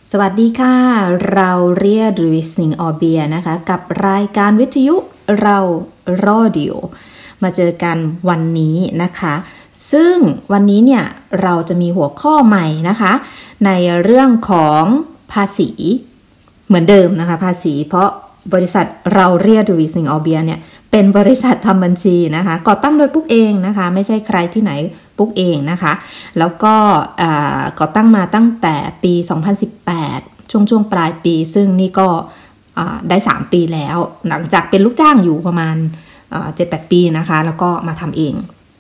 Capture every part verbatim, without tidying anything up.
สวัสดีค่ะเราเรียกหรือสิงออเบียนะคะกับรายการวิทยุเรารอดิโอมาเจอกันวันนี้นะคะซึ่งวันนี้เนี่ยเราจะมีหัวข้อใหม่นะคะในเรื่องของภาษีเหมือนเดิมนะคะภาษีเพราะบริษัทเราเรียกหรือสิงออเบียเนี่ยเป็นบริษัททำบัญชีนะคะก่อตั้งโดยปุ๊กเองนะคะไม่ใช่ใครที่ไหนปุ๊กเองนะคะแล้วก็ก่อตั้งมาตั้งแต่ปีสองพันสิบแปดช่วงช่วงปลายปีซึ่งนี่ก็ได้สามปีแล้วหลังจากเป็นลูกจ้างอยู่ประมาณ เจ็ดแปด ปีนะคะแล้วก็มาทำเอง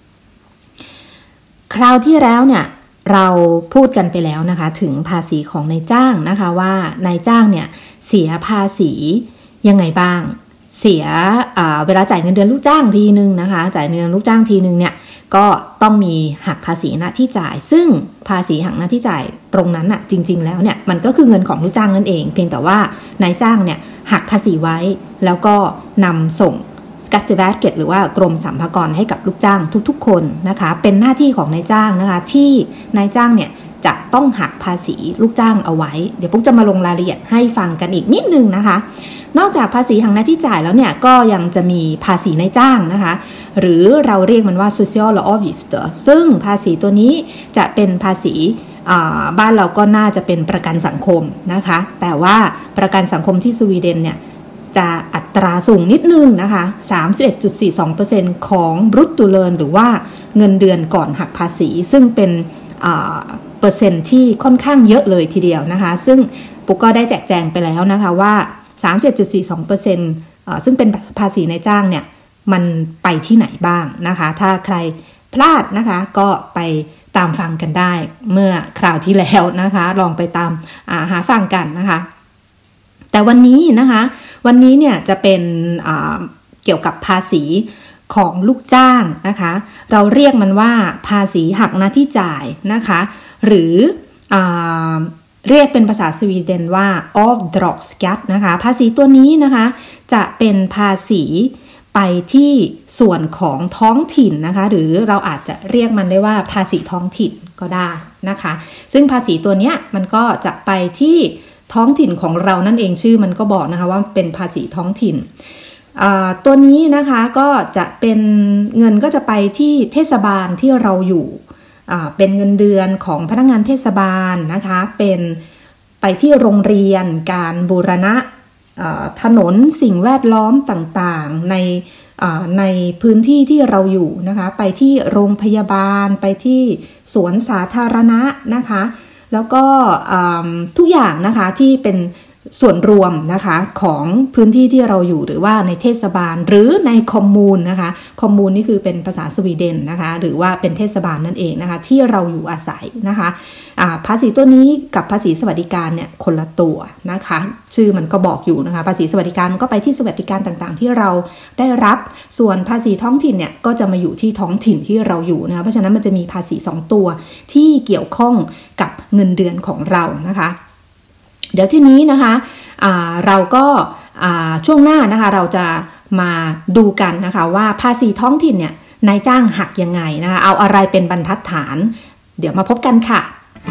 คราวที่แล้วเนี่ยเราพูดกันไปแล้วนะคะถึงภาษีของนายจ้างนะคะว่านายจ้างเนี่ยเสียภาษียังไงบ้างเสียเวลาจ่ายเงินเดือนลูกจ้างทีนึงนะคะจ่ายเงินเดือนลูกจ้างทีนึงเนี่ยก็ต้องมีหักภาษีหน้าที่จ่ายซึ่งภาษีหักหน้าที่จ่ายตรงนั้นน่ะจริงๆแล้วเนี่ยมันก็คือเงินของลูกจ้างนั่นเองเพียงแต่ว่านายจ้างเนี่ยหักภาษีไว้แล้วก็นำส่งSkatteverket หรือว่ากรมสรรพากรให้กับลูกจ้างทุกๆคนนะคะเป็นหน้าที่ของนายจ้างนะคะที่นายจ้างเนี่ยจะต้องหักภาษีลูกจ้างเอาไว้เดี๋ยวปุ๊กจะมาลงรายละเอียดให้ฟังกันอีกนิดนึงนะคะนอกจากภาษีหักหน้าที่จ่ายแล้วเนี่ยก็ยังจะมีภาษีนายจ้างนะคะหรือเราเรียกมันว่า Social Avgift ซึ่งภาษีตัวนี้จะเป็นภาษีบ้านเราก็น่าจะเป็นประกันสังคมนะคะแต่ว่าประกันสังคมที่สวีเดนเนี่ยจะอัตราสูงนิดนึงนะคะ สามสิบเอ็ดจุดสี่สองเปอร์เซ็นต์ ของบรุตโตเลินหรือว่าเงินเดือนก่อนหักภาษีซึ่งเป็นเปอร์เซ็นต์ที่ค่อนข้างเยอะเลยทีเดียวนะคะซึ่งปุ๊กก็ได้แจกแจงไปแล้วนะคะว่า สามสิบเอ็ดจุดสี่สองเปอร์เซ็นต์ ซึ่งเป็นภาษีนายจ้างเนี่ยมันไปที่ไหนบ้างนะคะถ้าใครพลาดนะคะก็ไปตามฟังกันได้เมื่อคราวที่แล้วนะคะลองไปตามหาฟังกันนะคะแต่วันนี้นะคะวันนี้เนี่ยจะเป็นเกี่ยวกับภาษีของลูกจ้างนะคะเราเรียกมันว่าภาษีหักหน้าที่จ่ายนะคะหรือเรียกเป็นภาษาสวีเดนว่า avdragsskatt นะคะภาษีตัวนี้นะคะจะเป็นภาษีไปที่ส่วนของท้องถิ่นนะคะหรือเราอาจจะเรียกมันได้ว่าภาษีท้องถิ่นก็ได้นะคะซึ่งภาษีตัวนี้มันก็จะไปที่ท้องถิ่นของเรานั่นเองชื่อมันก็บอกนะคะว่าเป็นภาษีท้องถิ่นตัวนี้นะคะก็จะเป็นเงินก็จะไปที่เทศบาลที่เราอยู่เป็นเงินเดือนของพนักงานเทศบาลนะคะเป็นไปที่โรงเรียนการบูรณะถนนสิ่งแวดล้อมต่างๆในในพื้นที่ที่เราอยู่นะคะไปที่โรงพยาบาลไปที่สวนสาธารณะนะคะแล้วก็ทุกอย่างนะคะที่เป็นส่วนรวมนะคะของพื้นที่ที่เราอยู่หรือว่าในเทศบาลหรือในคอมมูนนะคะคอมมูนนี่คือเป็นภาษาสวีเดนนะคะหรือว่าเป็นเทศบาลนั่นเองนะคะที่เราอยู่อาศัยนะคะภาษีตัวนี้กับภาษีสวัสดิการเนี่ยคนละตัวนะคะชื่อมันก็บอกอยู่นะคะภาษีสวัสดิการมันก็ไปที่สวัสดิการต่างๆที่เราได้รับส่วนภาษีท้องถิ่นเนี่ยก็จะมาอยู่ที่ท้องถิ่นที่เราอยู่นะคะเพราะฉะนั้นมันจะมีภาษีสองตัวที่เกี่ยวข้องกับเงินเดือนของเรานะคะเดี๋ยวทีนี้นะคะเราก็ช่วงหน้านะคะเราจะมาดูกันนะคะว่าภาษีท้องถิ่นเนี่ยนายจ้างหักยังไงนะคะเอาอะไรเป็นบรรทัดฐานเดี๋ยวมาพบกันค่ะ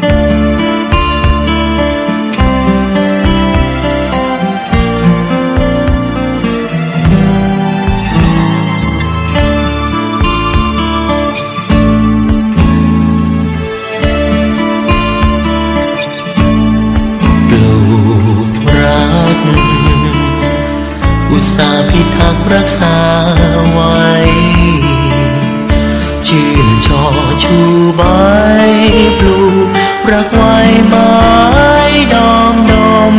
อุตสาห์พิทักษ์รักษาไว้ชื่นชอชูใบปลูกรักไว้ไม้ดอมดม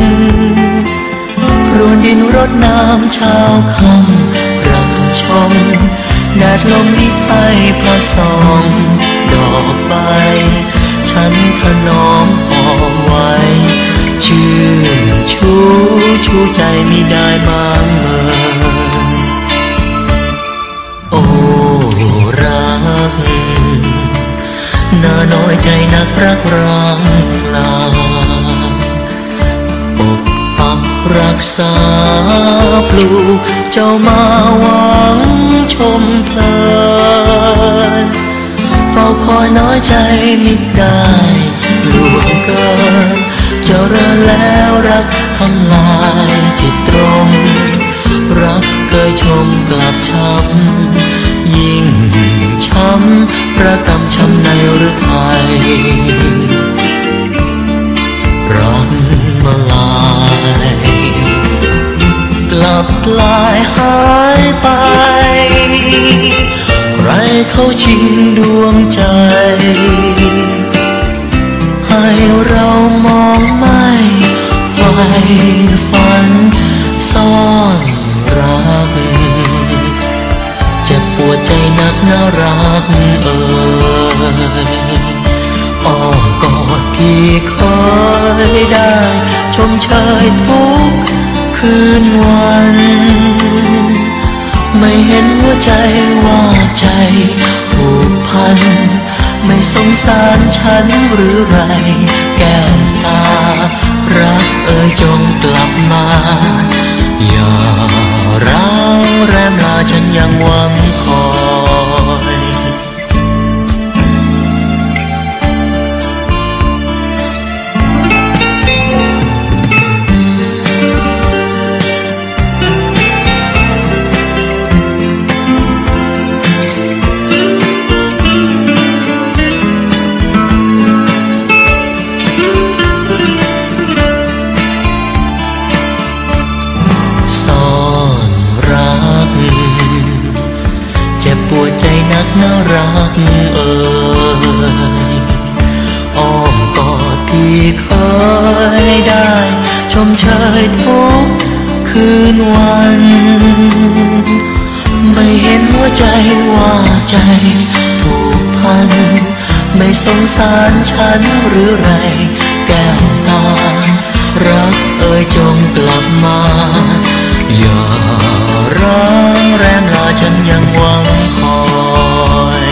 พรวนดินรดน้ำเช้าค่ำพรำชมแดดลมลิไปพระสองดอกใบฉันถนอมหอมไว้ชื่นชูชูใจมิได้มางเมินโอ้รักน่าน้อยใจนักรักร้างลาปกปักรักษาปลูกเจ้ามาหวังชมเพลินเฝ้าคอยน้อยใจมิได้ล่วงเกินเจริญแล้วรักทำลายจิตตรงรักเกยชมกลับช้ำยิ่งช้ำระกำช้ำในฤทัยรักมาลายกลับกลายหายไปใครเขาชิงดวงใจให้เรามองไม่ไฟฝันซ่อนรักเจ็บปวดใจนักน่ารักเอ่ยอ้อมกอดพี่คอยได้ชมเชยทุกคืนวันไม่เห็นหัวใจว่าใจผูกพันไม่สงสารฉันหรือไรแก้วตารักเอ่ยจงกลับมาอย่าร้างแรมลาฉันยังหวังคอยน่ารักเอ่ยอ้อมกอดพี่เคยได้ชมเชยทุกคืนวันไม่เห็นหัวใจว่าใจผูกพันไม่สงสารฉันหรือไรแก้วตารักเอ่ยจงกลับมาอย่าร้างแรมลาฉันยังหวังคอย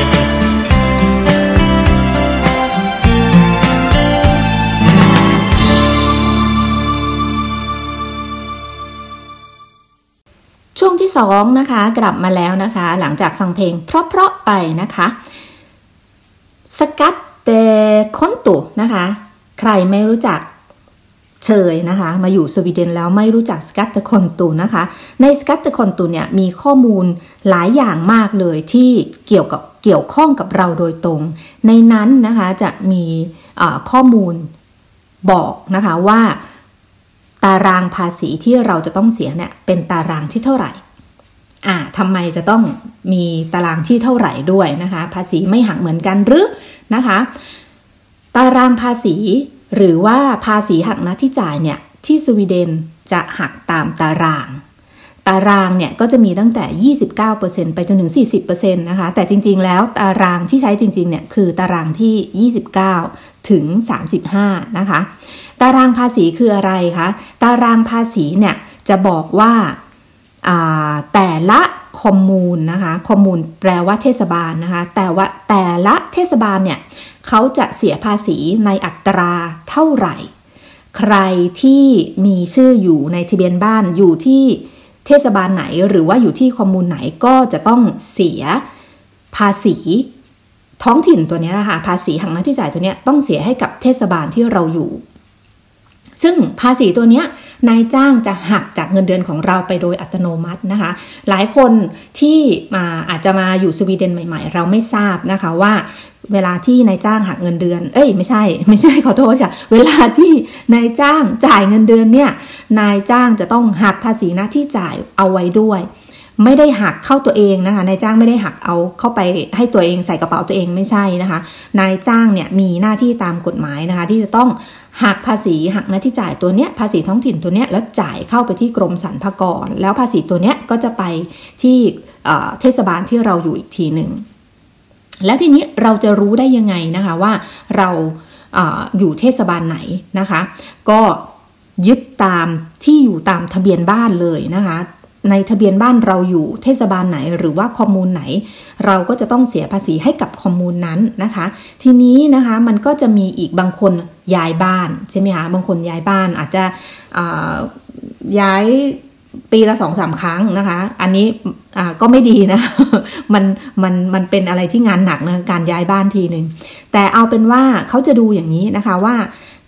ช่วงที่สองนะคะกลับมาแล้วนะคะหลังจากฟังเพลงเพราะๆไปนะคะสกัดเตคอนตุนะคะใครไม่รู้จักเชยนะคะมาอยู่สวีเดนแล้วไม่รู้จักสกัตเตคอนตุนะคะในสกัตเตคอนตุเนี่ยมีข้อมูลหลายอย่างมากเลยที่เกี่ยวกับเกี่ยวข้องกับเราโดยตรงในนั้นนะคะจะมีข้อมูลบอกนะคะว่าตารางภาษีที่เราจะต้องเสียเนี่ยเป็นตารางที่เท่าไหร่อ่าทำไมจะต้องมีตารางที่เท่าไหร่ด้วยนะคะภาษีไม่หักเหมือนกันหรือนะคะตารางภาษีหรือว่าภาษีหักหน้าที่จ่ายเนี่ยที่สวีเดนจะหักตามตารางตารางเนี่ยก็จะมีตั้งแต่ ยี่สิบเก้าเปอร์เซ็นต์ ไปจนถึง สี่สิบเปอร์เซ็นต์ นะคะแต่จริงๆแล้วตารางที่ใช้จริงๆเนี่ยคือตารางที่ ยี่สิบเก้าถึงสามสิบห้านะคะตารางภาษีคืออะไรคะตารางภาษีเนี่ยจะบอกว่าแต่ละคอมมูนนะคะคอมมูนแปลว่าเทศบาลนะคะแต่ว่าแต่ละเทศบาลเนี่ยเขาจะเสียภาษีในอัตราเท่าไหร่ใครที่มีชื่ออยู่ในทะเบียนบ้านอยู่ที่เทศบาลไหนหรือว่าอยู่ที่คอมมูนไหนก็จะต้องเสียภาษีท้องถิ่นตัวนี้นะคะภาษีหักหน้าที่จ่ายตัวนี้ต้องเสียให้กับเทศบาลที่เราอยู่ซึ่งภาษีตัวนี้นายจ้างจะหักจากเงินเดือนของเราไปโดยอัตโนมัตินะคะหลายคนที่มาอาจจะมาอยู่สวีเดนใหม่ๆเราไม่ทราบนะคะว่าเวลาที่นายจ้างหักเงินเดือนเอ้ยไม่ใช่ไม่ใช่ขอโทษค่ะเวลาที่นายจ้างจ่ายเงินเดือนเนี่ยนายจ้างจะต้องหักภาษีหน้าที่จ่ายเอาไว้ด้วยไม่ได้หักเข้าตัวเองนะคะนายจ้างไม่ได้หักเอาเข้าไปให้ตัวเองใส่กระเป๋าตัวเองไม่ใช่นะคะนายจ้างเนี่ยมีหน้าที่ตามกฎหมายนะคะที่จะต้องหักภาษีหักหน้าที่จ่ายตัวเนี้ยภาษีท้องถิ่นตัวเนี้ยแล้วจ่ายเข้าไปที่กรมสรรพากรแล้วภาษีตัวเนี้ยก็จะไปที่เทศบาลที่เราอยู่อีกทีหนึ่งแล้วทีนี้เราจะรู้ได้ยังไงนะคะว่าเราเอ่ออยู่เทศบาลไหนนะคะก็ยึดตามที่อยู่ตามทะเบียนบ้านเลยนะคะในทะเบียนบ้านเราอยู่เทศบาลไหนหรือว่าคอมมูนไหนเราก็จะต้องเสียภาษีให้กับคอมมูนนั้นนะคะทีนี้นะคะมันก็จะมีอีกบางคนย้ายบ้านใช่ไหมคะบางคนย้ายบ้านอาจจะย้ายปีละสองสามครั้งนะคะอันนี้ก็ไม่ดีนะ มันมันมันเป็นอะไรที่งานหนักนะการย้ายบ้านทีนึงแต่เอาเป็นว่าเขาจะดูอย่างนี้นะคะว่า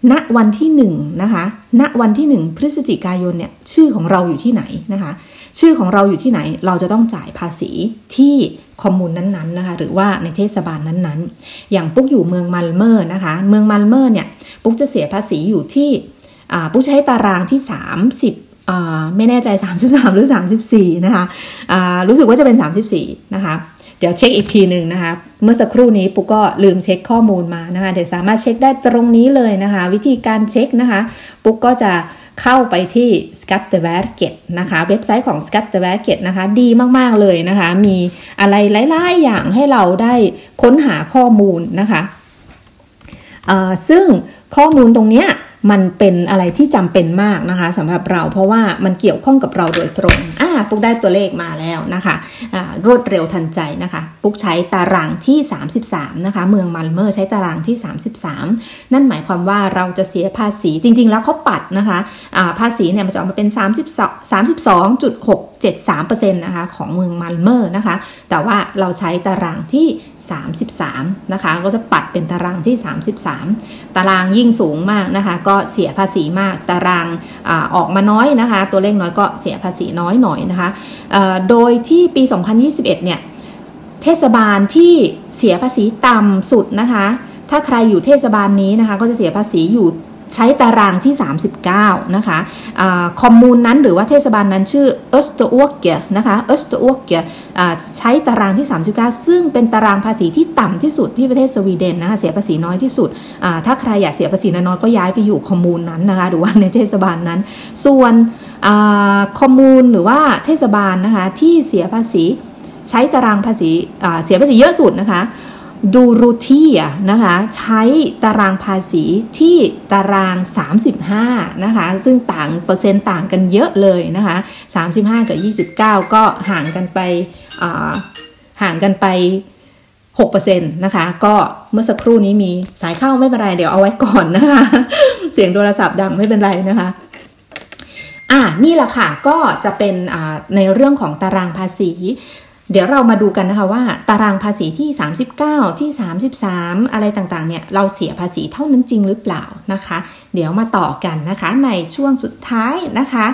ณวันที่หนึ่งนะคะณวันที่หนึ่งพฤศจิกายนเนี่ยชื่อของเราอยู่ที่ไหนนะคะชื่อของเราอยู่ที่ไหนเราจะต้องจ่ายภาษีที่คอมมูนนั้นๆนะคะหรือว่าในเทศบาลนั้นๆอย่างปุ๊กอยู่เมืองมัลเมอร์นะคะเมืองมัลเมอร์เนี่ยปุ๊กจะเสียภาษีอยู่ที่ปุ๊กใช้ตารางที่สามสิบไม่แน่ใจสามสิบสามหรือสามสิบสี่นะคะรู้สึกว่าจะเป็นสามสิบสี่นะคะเดี๋ยวเช็คอีกทีหนึ่งนะคะเมื่อสักครู่นี้ปุ๊กก็ลืมเช็คข้อมูลมานะคะเดี๋ยวสามารถเช็คได้ตรงนี้เลยนะคะวิธีการเช็คนะคะปุ๊กก็จะเข้าไปที่ Skatteverket นะคะเว็บไซต์ของ Skatteverket นะคะดีมากๆเลยนะคะมีอะไรหลายๆอย่างให้เราได้ค้นหาข้อมูลนะคะซึ่งข้อมูลตรงเนี้ยมันเป็นอะไรที่จำเป็นมากนะคะสำหรับเราเพราะว่ามันเกี่ยวข้องกับเราโดยตรงอ่าปุ๊กได้ตัวเลขมาแล้วนะคะอ่ารวดเร็วทันใจนะคะปุ๊กใช้ตารางที่สามสิบสามนะคะเมืองมัลเมอร์ใช้ตารางที่สามสิบสามนั่นหมายความว่าเราจะเสียภาษีจริงๆแล้วเขาปัดนะคะอ่าภาษีเนี่ยมันจะออกมาเป็นสามสิบสองจุดหกเจ็ดสามเปอร์เซ็นต์ นะคะของเมืองมัลเมอร์นะคะแต่ว่าเราใช้ตารางที่สามสิบสามนะคะก็จะปัดเป็นตารางที่สามสิบสามตารางยิ่งสูงมากนะคะก็เสียภาษีมากตารางอ่าออกมาน้อยนะคะตัวเลขน้อยก็เสียภาษีน้อยหน่อยนะคะเอ่อโดยที่ปีสองพันยี่สิบเอ็ดเนี่ยเทศบาลที่เสียภาษีต่ำสุดนะคะถ้าใครอยู่เทศบาลนี้นะคะก็จะเสียภาษีอยู่ใช้ตารางที่สามสิบเก้านะคะอ่าคอมมูนนั้นหรือว่าเทศบาลนั้นชื่อเอสเตอร์อวกเกียนะคะเอสเตอร์อวกเกียอ่าใช้ตารางที่สามสิบเก้าซึ่งเป็นตารางภาษีที่ต่ำที่สุดที่ประเทศสวีเดนนะคะเสียภาษีน้อยที่สุดอ่าถ้าใครอยากเสียภาษีน้อยๆก็ย้ายไปอยู่คอมมูนนั้นนะคะหรือว่าในเทศบาลนั้นส่วนอ่าคอมมูนหรือว่าเทศบาลนะคะที่เสียภาษีใช้ตารางภาษีอ่าเสียภาษีเยอะสุดนะคะดูรูทีอ่ะนะคะใช้ตารางภาษีที่ตารางสามสิบห้านะคะซึ่งต่างเปอร์เซ็นต์ต่างกันเยอะเลยนะคะสามสิบห้ากับยี่สิบเก้าก็ห่างกันไปอ่าห่างกันไป หกเปอร์เซ็นต์ นะคะก็เมื่อสักครู่นี้มีสายเข้าไม่เป็นไรเดี๋ยวเอาไว้ก่อนนะคะเสียงโทรศัพท์ดังไม่เป็นไรนะคะอ่านี่แหละค่ะก็จะเป็นอ่าในเรื่องของตารางภาษีเดี๋ยวเรามาดูกันนะคะว่าตารางภาษีที่สามสิบเก้าที่สามสิบสามอะไรต่างๆเนี่ยเราเสียภาษีเท่านั้นจริงหรือเปล่านะคะเดี๋ยวมาต่อกันนะคะในช่วงสุดท้ายนะคะ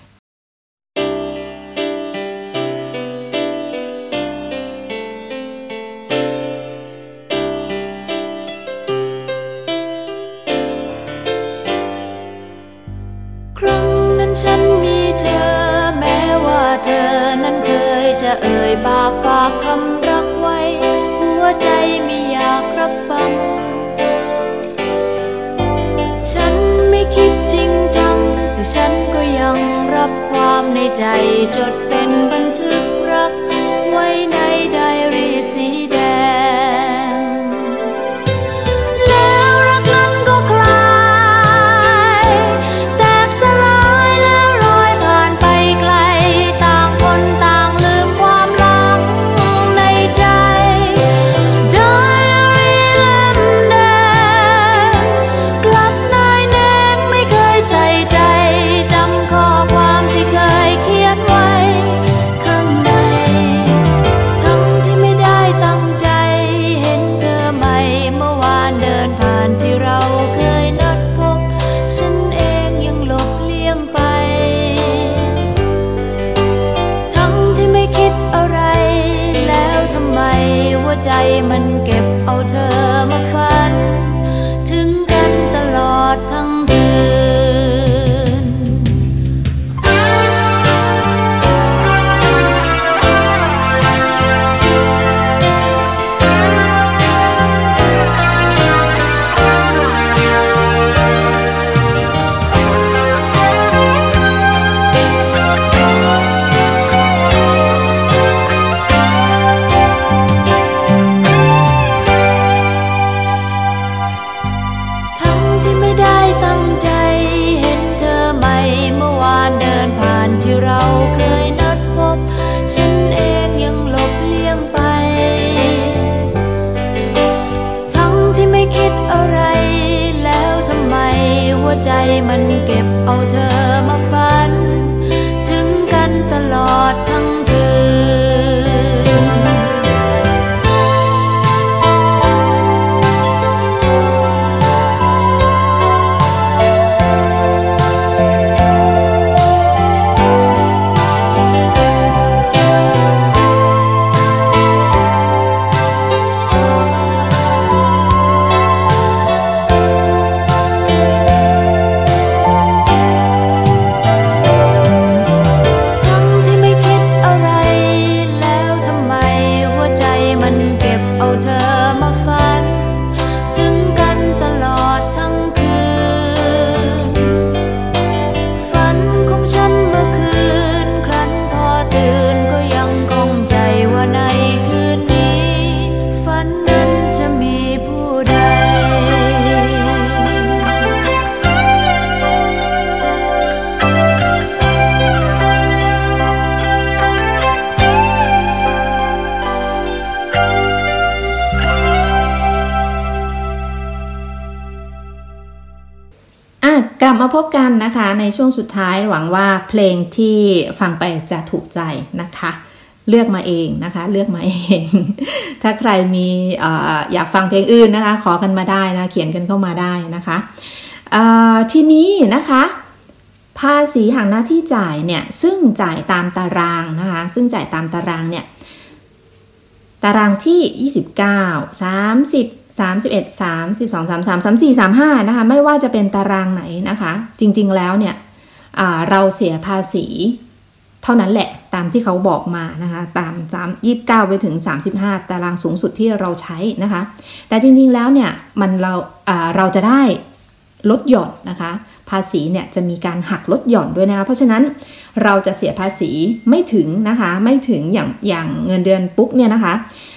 ครั้งนั้นฉันมีเธอแม้ว่าเธอนั้นเคยจะเอ่ยปากฝากคำรักไว้หัวใจไม่อยากรับฟังฉันไม่คิดจริงจังแต่ฉันก็ยังรับความในใจจดเป็นบันทึกรักไว้ในไดอารี่สีแดงแล้วรักนั้นก็คลายแตกสลายแล้วลอยผ่านไปไกลต่างคนต่างลืมความหลังในใจไดอารี่เล่มแดงกลับนายแนงไม่เคยใส่ใจจำข้อความที่เคยเขียนไว้ข้างในทั้งที่ไม่ได้ตั้งใจเห็นเธอใหม่เมื่อวานเดินผ่านที่เราเคยนัดพบฉันเองยังหลบเลี่ยงไปทั้งที่ไม่คิดอะไรแล้วทำไมหัวใจมันเก็บเอาเธอมาฝันถึงกันตลอดทั้งคืนทั้งที่ไม่ได้ตั้งใจเห็นเธอใหม่เมื่อวานเดินผ่านที่เราเคยนัดพบฉันเองยังหลบเลี่ยงไปทั้งที่ไม่คิดอะไรแล้วทำไมหัวใจมันเก็บเอาเธอมาฝันถึงกันตลอดทั้งคืนบมาพบกันนะคะในช่วงสุดท้ายหวังว่าเพลงที่ฟังไปจะถูกใจนะคะเลือกมาเองนะคะเลือกมาเอง ถ้าใครมีเอ่ออยากฟังเพลงอื่นนะคะขอกันมาได้นะเขียนกันเข้ามาได้นะคะเอ่อทีนี้นะคะภาษีหักหน้าที่จ่ายเนี่ยซึ่งจ่ายตามตารางนะคะซึ่งจ่ายตามตารางเนี่ยตารางที่ยี่สิบเก้า สามสิบ สามสิบเอ็ด สามสิบสอง สามสิบสาม สามสิบสี่ สามสิบห้านะคะไม่ว่าจะเป็นตารางไหนนะคะจริงๆแล้วเนี่ยเราเสียภาษีเท่านั้นแหละตามที่เขาบอกมานะคะตามสามยี่สิบเก้าไปถึงสามสิบห้าตารางสูงสุดที่เราใช้นะคะแต่จริงๆแล้วเนี่ยมันเราเราจะได้ลดหย่อนนะคะภาษีเนี่ยจะมีการหักลดหย่อนด้วยนะคะเพราะฉะนั้นเราจะเสียภาษีไม่ถึงนะคะไม่ถึงอย่างอย่างเงินเดือนปุ๊กเนี่ยนะคะ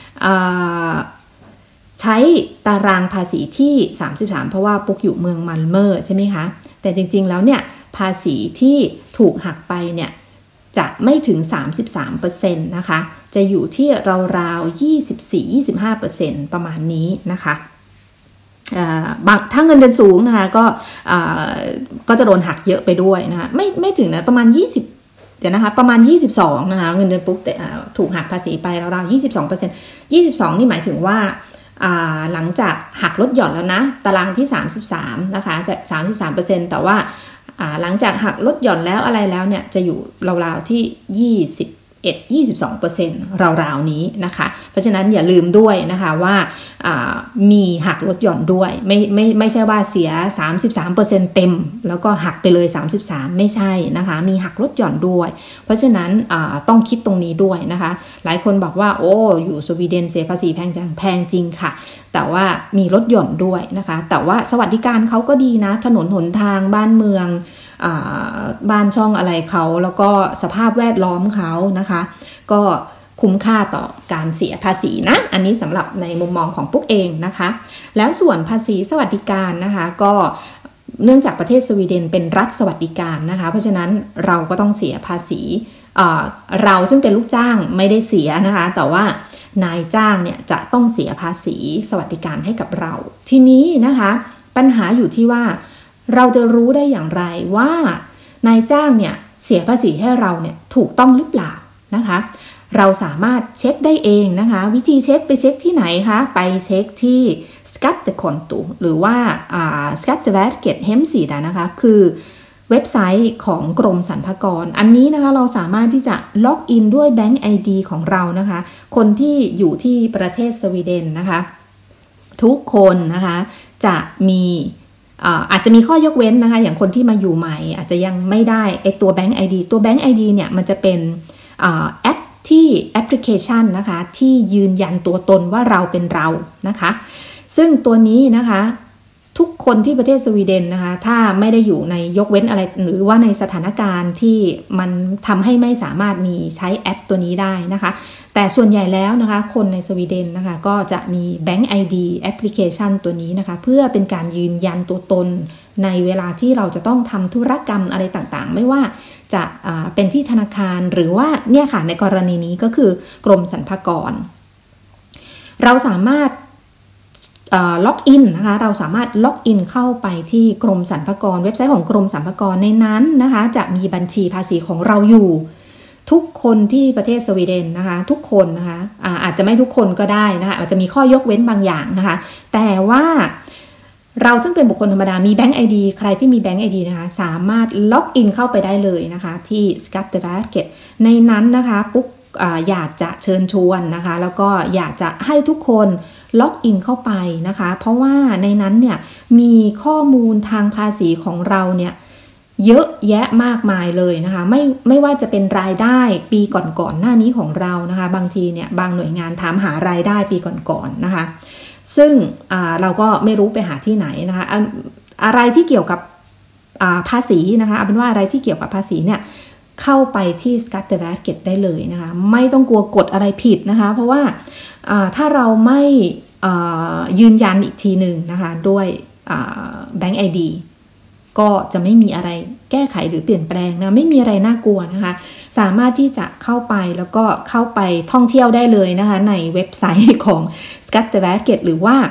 ใช้ตารางภาษีที่สามสิบสามเพราะว่าปุ๊กอยู่เมืองมัลเมอร์ใช่ไหมคะแต่จริงๆแล้วเนี่ยภาษีที่ถูกหักไปเนี่ยจะไม่ถึง สามสิบสามเปอร์เซ็นต์ นะคะจะอยู่ที่ราวๆ ยี่สิบสี่ถึงยี่สิบห้าเปอร์เซ็นต์ ประมาณนี้นะคะบางถ้าเงินเดือนสูงนะคะก็ก็จะโดนหักเยอะไปด้วยนะคะไม่ไม่ถึงนะประมาณยี่สิบเดี๋ยวนะคะประมาณยี่สิบสองนะคะเงินเดือนปุ๊บแต่ถูกหักภาษีไปราวๆ ยี่สิบสองเปอร์เซ็นต์ ยี่สิบสองนี่หมายถึงว่าหลังจากหักลดหย่อนแล้วนะตารางที่สามสิบสามนะคะจะ สามสิบสามเปอร์เซ็นต์ แต่ว่าหลังจากหักลดหย่อนแล้วอะไรแล้วเนี่ยจะอยู่ราวๆที่ยี่สิบเอ็ด ยี่สิบสองเปอร์เซ็นต์ ราวๆนี้นะคะเพราะฉะนั้นอย่าลืมด้วยนะคะว่ามีหักลดหย่อนด้วยไม่ไม่ไม่ใช่ว่าเสีย สามสิบสามเปอร์เซ็นต์ เต็มแล้วก็หักไปเลยสามสิบสามไม่ใช่นะคะมีหักลดหย่อนด้วยเพราะฉะนั้นต้องคิดตรงนี้ด้วยนะคะหลายคนบอกว่าโอ้อยู่สวีเดนเสียภาษีแพงจังแพงจริงค่ะแต่ว่ามีลดหย่อนด้วยนะคะแต่ว่าสวัสดิการเขาก็ดีนะถนนหนทางบ้านเมืองบ้านช่องอะไรเขาแล้วก็สภาพแวดล้อมเขานะคะก็คุ้มค่าต่อการเสียภาษีนะอันนี้สำหรับในมุมมองของปุ๊กเองนะคะแล้วส่วนภาษีสวัสดิการนะคะก็เนื่องจากประเทศสวีเดนเป็นรัฐสวัสดิการนะคะเพราะฉะนั้นเราก็ต้องเสียภาษีเราซึ่งเป็นลูกจ้างไม่ได้เสียนะคะแต่ว่านายจ้างเนี่ยจะต้องเสียภาษีสวัสดิการให้กับเราทีนี้นะคะปัญหาอยู่ที่ว่าเราจะรู้ได้อย่างไรว่านายจ้างเนี่ยเสียภาษีให้เราเนี่ยถูกต้องหรือเปล่านะคะเราสามารถเช็คได้เองนะคะวิธีเช็คไปเช็คที่ไหนคะไปเช็คที่ Skattekonto หรือว่า Skatteverket hemsida นะคะคือเว็บไซต์ของกรมสรรพากรอันนี้นะคะเราสามารถที่จะล็อกอินด้วย Bank ไอ ดี ของเรานะคะคนที่อยู่ที่ประเทศสวีเดนนะคะทุกคนนะคะจะมีอาจจะมีข้อยกเว้นนะคะอย่างคนที่มาอยู่ใหม่อาจจะยังไม่ได้ไอตัว Bank ไอ ดี ตัว Bank ไอ ดี เนี่ยมันจะเป็นแอปที่แอปพลิเคชันนะคะที่ยืนยันตัวตนว่าเราเป็นเรานะคะซึ่งตัวนี้นะคะทุกคนที่ประเทศสวีเดนนะคะถ้าไม่ได้อยู่ในยกเว้นอะไรหรือว่าในสถานการณ์ที่มันทำให้ไม่สามารถมีใช้แอปตัวนี้ได้นะคะแต่ส่วนใหญ่แล้วนะคะคนในสวีเดนนะคะก็จะมี Bank ไอ ดี แอปพลิเคชันตัวนี้นะคะเพื่อเป็นการยืนยันตัวตนในเวลาที่เราจะต้องทำธุรกรรมอะไรต่างๆไม่ว่าจะเป็นที่ธนาคารหรือว่าเนี่ยค่ะในกรณีนี้ก็คือกรมสรรพากรเราสามารถล็อกอินนะคะเราสามารถล็อกอินเข้าไปที่กรมสรรพากรเว็บไซต์ของกรมสรรพากรในนั้นนะคะจะมีบัญชีภาษีของเราอยู่ทุกคนที่ประเทศสวีเดนนะคะทุกคนนะคะอาอาจจะไม่ทุกคนก็ได้นะคะอาจจะมีข้อยกเว้นบางอย่างนะคะแต่ว่าเราซึ่งเป็นบุคคลธรรมดามี Bank ไอ ดี ใครที่มี Bank ไอ ดี นะคะสามารถล็อกอินเข้าไปได้เลยนะคะที่ Skatteverket ในนั้นนะคะปุ๊กอยากจะเชิญชวนนะคะแล้วก็อยากจะให้ทุกคนล็อกอินเข้าไปนะคะเพราะว่าในนั้นเนี่ยมีข้อมูลทางภาษีของเราเนี่ยเยอะแยะมากมายเลยนะคะไม่ไม่ว่าจะเป็นรายได้ปีก่อนๆหน้านี้ของเรานะคะบางทีเนี่ยบางหน่วยงานถามหารายได้ปีก่อนๆนะคะซึ่งเราก็ไม่รู้ไปหาที่ไหนนะคะอะไรที่เกี่ยวกับภาษีนะคะเอาเป็นว่าอะไรที่เกี่ยวกับภาษีเนี่ยเข้าไปที่ Skatteverket ได้เลยนะคะไม่ต้องกลัวกดอะไรผิดนะคะเพราะว่าถ้าเราไม่ยืนยันอีกทีหนึ่งนะคะด้วย Bank ไอ ดี ก็จะไม่มีอะไรแก้ไขหรือเปลี่ยนแปลงนะไม่มีอะไรน่ากลัวนะคะสามารถที่จะเข้าไปแล้วก็เข้าไปท่องเที่ยวได้เลยนะคะในเว็บไซต์ของ Skatteverket หรือว่า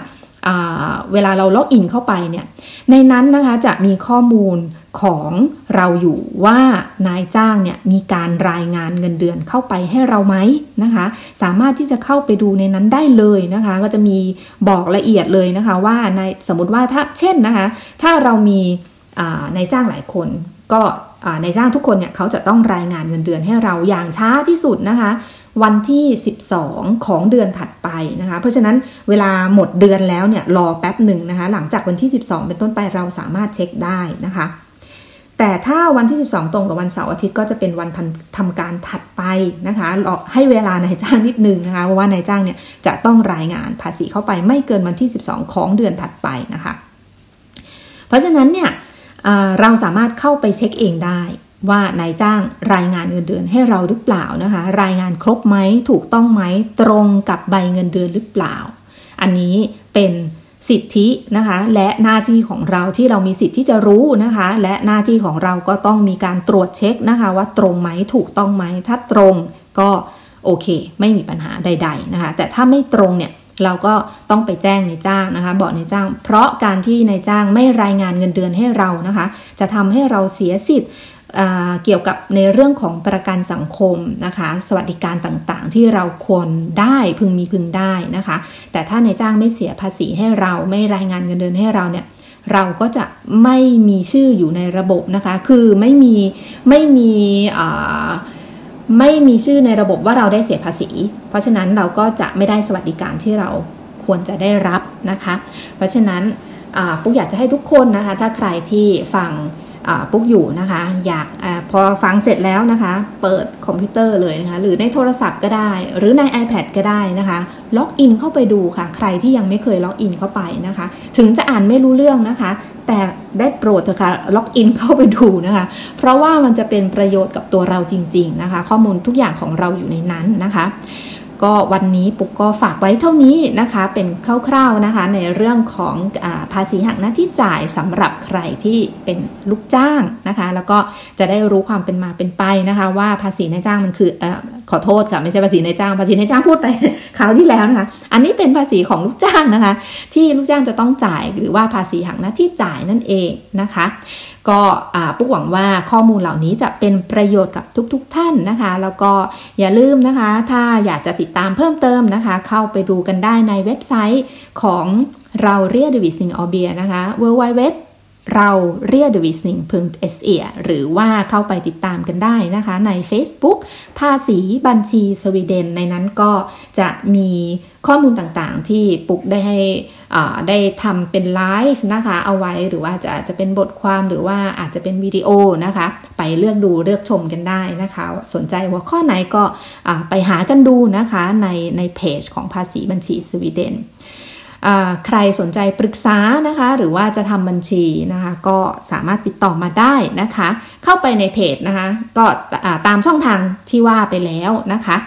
เวลาเราล็อกอินเข้าไปเนี่ยในนั้นนะคะจะมีข้อมูลของเราอยู่ว่านายจ้างเนี่ยมีการรายงานเงินเดือนเข้าไปให้เราไหมนะคะสามารถที่จะเข้าไปดูในนั้นได้เลยนะคะก็จะมีบอกละเอียดเลยนะคะว่าในสมมติว่าถ้าเช่นนะคะถ้าเรามีนายจ้างหลายคนก็นายจ้างทุกคนเนี่ยเขาจะต้องรายงานเงินเดือนให้เราอย่างช้าที่สุดนะคะวันที่สิบสองของเดือนถัดไปนะคะเพราะฉะนั้นเวลาหมดเดือนแล้วเนี่ยรอแป๊บหนึ่งนะคะหลังจากวันที่สิบสองเป็นต้นไปเราสามารถเช็คได้นะคะแต่ถ้าวันที่สิบสองตรงกับวันเสาร์อาทิตย์ก็จะเป็นวันทำการถัดไปนะคะรอให้เวลานายจ้างนิดนึงนะคะเพราะว่านายจ้างเนี่ยจะต้องรายงานภาษีเข้าไปไม่เกินวันที่สิบสองของเดือนถัดไปนะคะเพราะฉะนั้นเนี่ยเราสามารถเข้าไปเช็คเองได้ว่านายจ้างรายงานเงินเดือนให้เราหรือเปล่านะคะรายงานครบไหมถูกต้องไหมตรงกับใบเงินเดือนหรือเปล่าอันนี้เป็นสิทธินะคะและหน้าที่ของเราที่เรามีสิทธิ์ที่จะรู้นะคะและหน้าที่ของเราก็ต้องมีการตรวจเช็คนะคะว่าตรงไหมถูกต้องไหมถ้าตรงก็โอเคไม่มีปัญหาใดๆนะคะแต่ถ้าไม่ตรงเนี่ยเราก็ต้องไปแจ้งนายจ้างนะคะบอกนายจ้างเพราะการที่นายจ้างไม่รายงานเงินเดือนให้เรานะคะจะทำให้เราเสียสิทธิ์เกี่ยวกับในเรื่องของประกันสังคมนะคะสวัสดิการต่างๆที่เราควรได้พึงมีพึงได้นะคะแต่ถ้านายจ้างไม่เสียภาษีให้เราไม่รายงานเงินเดือนให้เราเนี่ยเราก็จะไม่มีชื่ออยู่ในระบบนะคะคือไม่มีไม่มีไม่มีชื่อในระบบว่าเราได้เสียภาษีเพราะฉะนั้นเราก็จะไม่ได้สวัสดิการที่เราควรจะได้รับนะคะเพราะฉะนั้นปุ๊กอยากจะให้ทุกคนนะคะถ้าใครที่ฟังปุ๊กอยู่นะคะอยากอพอฟังเสร็จแล้วนะคะเปิดคอมพิวเตอร์เลยนะคะหรือในโทรศัพท์ก็ได้หรือใน iPad ก็ได้นะคะล็อกอินเข้าไปดูค่ะใครที่ยังไม่เคยล็อกอินเข้าไปนะคะถึงจะอ่านไม่รู้เรื่องนะคะแต่ได้โปรดเถอะค่ะล็อกอินเข้าไปดูนะคะเพราะว่ามันจะเป็นประโยชน์กับตัวเราจริงๆนะคะข้อมูลทุกอย่างของเราอยู่ในนั้นนะคะก็วันนี้ปุ๊กก็ฝากไว้เท่านี้นะคะเป็นคร่าวๆนะคะในเรื่องของอ่าภาษีหักหน้าที่จ่ายสำหรับใครที่เป็นลูกจ้างนะคะแล้วก็จะได้รู้ความเป็นมาเป็นไปนะคะว่าภาษีนายจ้างมันคือเอ่อขอโทษค่ะไม่ใช่ภาษีนายจ้างภาษีนายจ้างพูดไปคราวที่แล้วนะคะอันนี้เป็นภาษีของลูกจ้างนะคะที่ลูกจ้างจะต้องจ่ายหรือว่าภาษีหักหน้าที่จ่ายนั่นเองนะคะก็ปุ๊กหวังว่าข้อมูลเหล่านี้จะเป็นประโยชน์กับทุกๆท่านนะคะแล้วก็อย่าลืมนะคะถ้าอยากจะติดตามเพิ่มเติมนะคะเข้าไปดูกันได้ในเว็บไซต์ของเราเรียดวิสิงออเบียนะคะ ดับเบิลยู ดับเบิลยู ดับเบิลยู เราเรียดวิสิง เอส เอ หรือว่าเข้าไปติดตามกันได้นะคะใน Facebook ภาษีบัญชีสวีเดนในนั้นก็จะมีข้อมูลต่างๆที่ปุ๊กได้ให้ได้ทำเป็นไลฟ์นะคะเอาไว้หรือว่าจะจะเป็นบทความหรือว่าอาจจะเป็นวิดีโอนะคะไปเลือกดูเลือกชมกันได้นะคะสนใจหัวข้อไหนก็ไปหากันดูนะคะในในเพจของภาษีบัญชีสวีเดนใครสนใจปรึกษานะคะหรือว่าจะทำบัญชีนะคะก็สามารถติดต่อมาได้นะคะเข้าไปในเพจนะคะก็ตามช่องทางที่ว่าไปแล้วนะคะ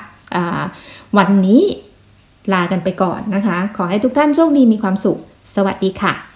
วันนี้ลากันไปก่อนนะคะขอให้ทุกท่านโชคดีมีความสุขสวัสดีค่ะ